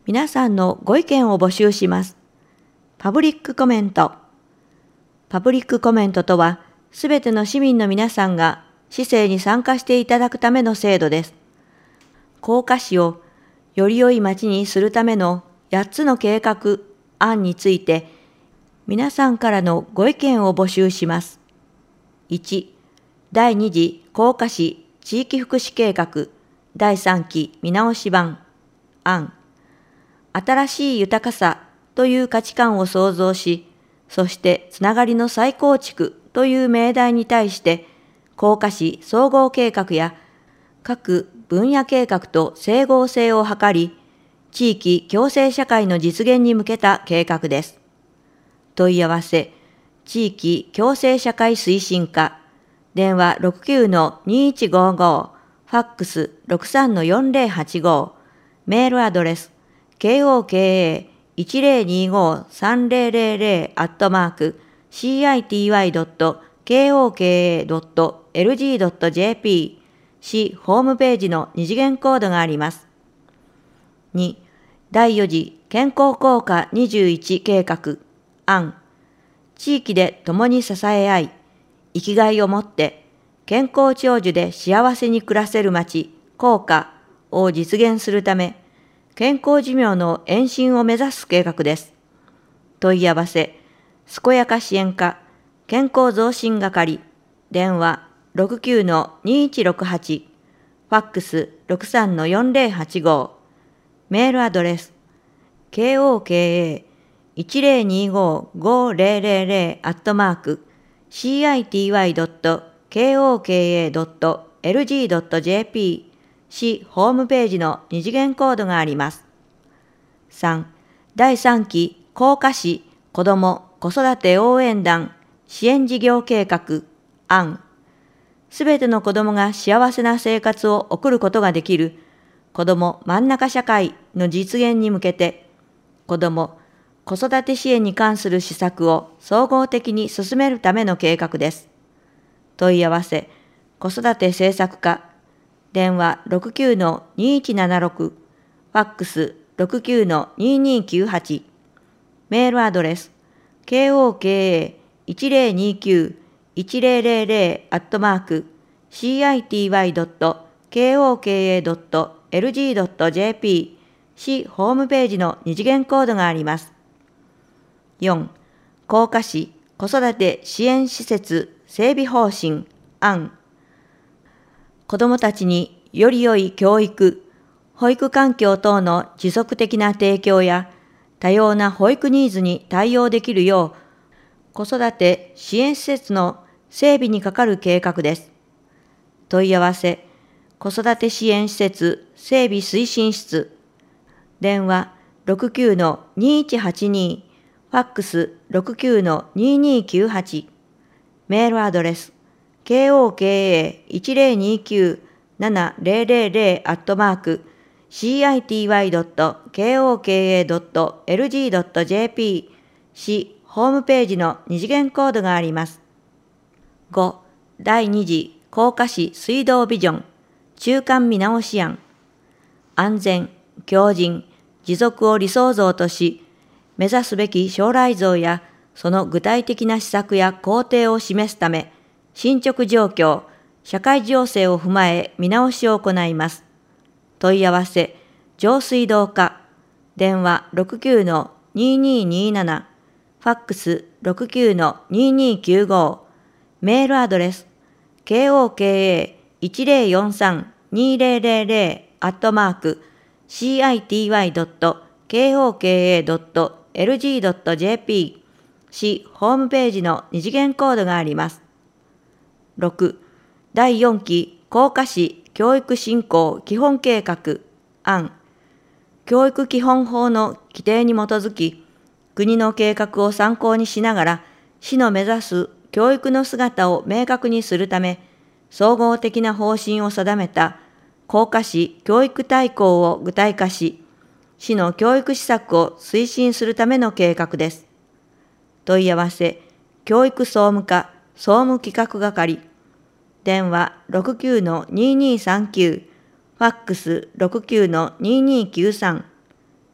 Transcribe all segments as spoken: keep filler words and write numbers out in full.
皆さんのご意見を募集します。パブリックコメント。パブリックコメントとは、すべての市民の皆さんが市政に参加していただくための制度です。甲賀市をより良い町にするためのやっつの計画案について、皆さんからのご意見を募集します。いち、だいに次甲賀市地域福祉計画だいさんき見直し版案。新しい豊かさという価値観を創造し、そしてつながりの再構築という命題に対して、甲賀市総合計画や各分野計画と整合性を図り、地域共生社会の実現に向けた計画です。問い合わせ、地域共生社会推進課、電話 ろくきゅうのにいちごご、ファックス ろくさんのよんぜろはちご、メールアドレス、ケーオーケーエーいちぜろにごさんぜろぜろぜろ アットマーク シーアイティーワイドットケーオーケーエードットエルジードットジェーピー 市ホームページの二次元コードがあります。に、だいよん次健康効果にじゅういち計画案。地域で共に支え合い、生きがいを持って健康長寿で幸せに暮らせる町、効果を実現するため、健康寿命の延伸を目指す計画です。問い合わせ、健やか支援課、健康増進係、電話 ろくきゅうのにいちろくはち、ファックス ろくさんのよんぜろはちご、メールアドレス、ケーオーケーエーいちぜろにごごぜろぜろぜろ アットマーク シーアイティーワイドットケーオーケーエードットエルジードットジェーピー 市ホームページの二次元コードがあります。さん、だいさんき甲賀市子ども子育て応援団支援事業計画案。すべての子どもが幸せな生活を送ることができる子ども真ん中社会の実現に向けて、子ども子育て支援に関する施策を総合的に進めるための計画です。問い合わせ、子育て政策課、電話 ろくきゅうのにいちななろく、ファックス ろくきゅうのににきゅうはち、メールアドレス、ケーオーケーエーいちぜろにきゅういちぜろぜろぜろ アットマーク シーアイティーワイドットケーオーケーエードットエルジードットジェーピー 市ホームページの二次元コードがあります。よん、甲賀市子育て支援施設整備方針案。子どもたちにより良い教育、保育環境等の持続的な提供や多様な保育ニーズに対応できるよう、子育て支援施設の整備に係る計画です。問い合わせ、子育て支援施設整備推進室、電話 ろくきゅうのにいちはちに、ファックス ろくきゅうのににきゅうはち、メールアドレス、ケーオーケーエーいちぜろにきゅうななぜろぜろぜろ アットマーク シーアイティーワイドットケーオーケーエードットエルジードットジェーピー 市ホームページの二次元コードがあります。ご、だいに次甲賀市水道ビジョン中間見直し案。安全、強靭、持続を理想像とし、目指すべき将来像やその具体的な施策や工程を示すため、進捗状況、社会情勢を踏まえ見直しを行います。問い合わせ、上水道課、電話 ろくきゅうのににになな、ファックス ろくきゅうのににきゅうご、メールアドレス、ケーオーケーエーいちぜろよんさんにぜろぜろぜろ アットマーク シーアイティーワイドットケーオーケーエードットエルジードットジェーピー 市ホームページの二次元コードがあります。ろく、だいよんき甲賀市教育振興基本計画案。教育基本法の規定に基づき、国の計画を参考にしながら、市の目指す教育の姿を明確にするため、総合的な方針を定めた甲賀市教育大綱を具体化し、市の教育施策を推進するための計画です。問い合わせ、教育総務課総務企画係、電話 ろくきゅうのににさんきゅう、ファックス ろくきゅうのににきゅうさん、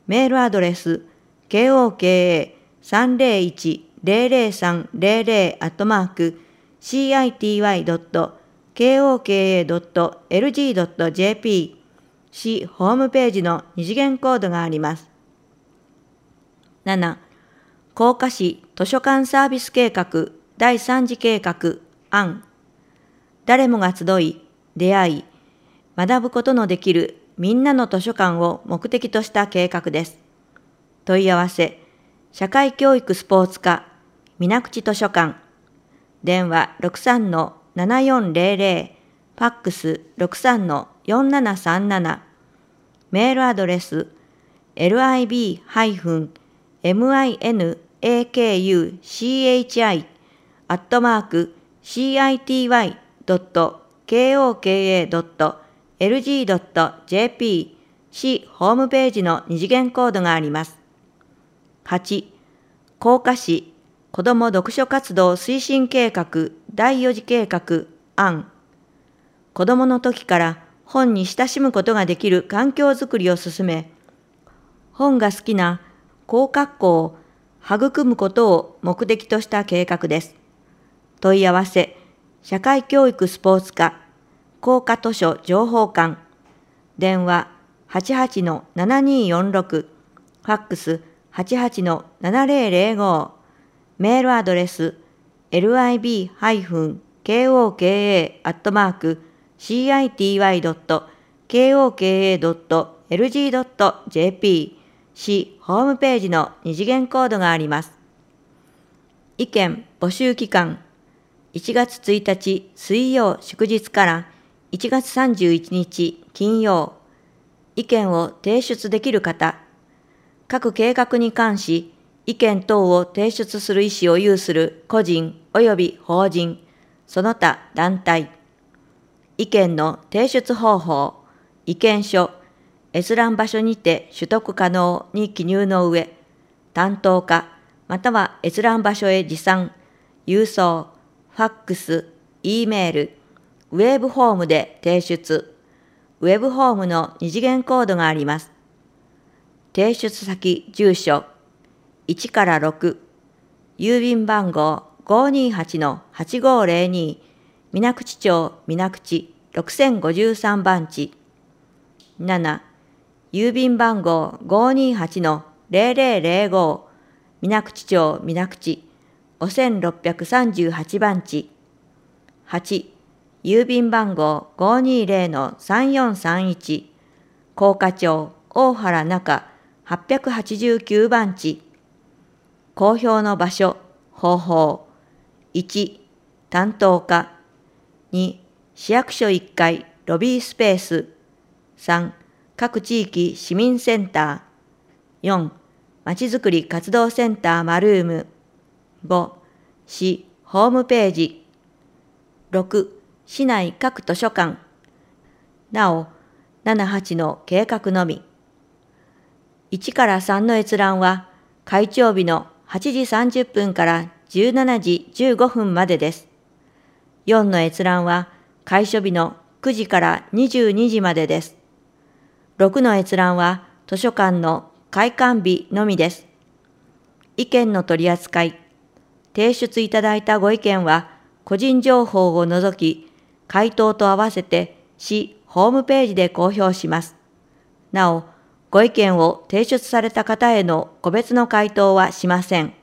メールアドレス ケーオーケーエーさんぜろいちゼロゼロさんゼロゼロ アットマーク シーアイティーワイドットケーオーケーエードットエルジードットジェーピー 市ホームページの二次元コードがあります。なな. 甲賀市図書館サービス計画だいさん次計画案。誰もが集い、出会い、学ぶことのできるみんなの図書館を目的とした計画です。問い合わせ、社会教育スポーツ課、水口図書館。電話 ろくさんのななよんゼロゼロ、ファックス ろくさんのよんななさんなな。メールアドレス、エルアイビーハイフンエムアイエヌエーケーユーシーエイチアイ アットマーク シーアイティーワイドットケーオーケーエードットエルジードットジェーピー 市ホームページの二次元コードがあります。はち. 甲賀市子ども読書活動推進計画だいよん次計画案。子どもの時から本に親しむことができる環境づくりを進め、本が好きな高学校を育むことを目的とした計画です。問い合わせ、社会教育スポーツ課、甲賀図書情報館。電話 はちはちのななによんろく、ファックス はちはちのななゼロゼロご。メールアドレス エルアイビーハイフンケーオーケーエー アットマーク シーアイティーワイドットケーオーケーエードットエルジードットジェーピー 市ホームページの二次元コードがあります。意見募集期間いちがつついたち水曜祝日からいちがつさんじゅういちにち金曜。意見を提出できる方、各計画に関し意見等を提出する意思を有する個人及び法人、その他団体。意見の提出方法、意見書、閲覧場所にて取得可能に記入の上、担当課または閲覧場所へ持参、郵送、ファックス、Eメール、ウェブフォームで提出。ウェブフォームの二次元コードがあります。提出先住所いちからろく、郵便番号 ごーにーはちのはちごーゼロに、水口町水口ろくせんごじゅうさんばんち。なな、郵便番号 ごーにーはちのゼロゼロゼロご、水口町水口ごせんろっぴゃくさんじゅうはちばんち。はち、郵便番号 ごーにーゼロのさんよんさんいち、甲賀町大原中はっぴゃくはちじゅうきゅうばんち。公表の場所、方法。いち、担当課。に、市役所いっかいロビースペース。さん、各地域市民センター。よん、まちづくり活動センターマルーム。ご、市ホームページ。ろく、市内各図書館。なお、なな、はちの計画のみ。いちからさんの閲覧は、開帳日のはちじさんじゅっぷんからじゅうしちじじゅうごふんまでです。よんの閲覧は、開所日のくじからにじゅうにじまでです。ろくの閲覧は、図書館の開館日のみです。意見の取り扱い。提出いただいたご意見は、個人情報を除き、回答と合わせて市ホームページで公表します。なお、ご意見を提出された方への個別の回答はしません。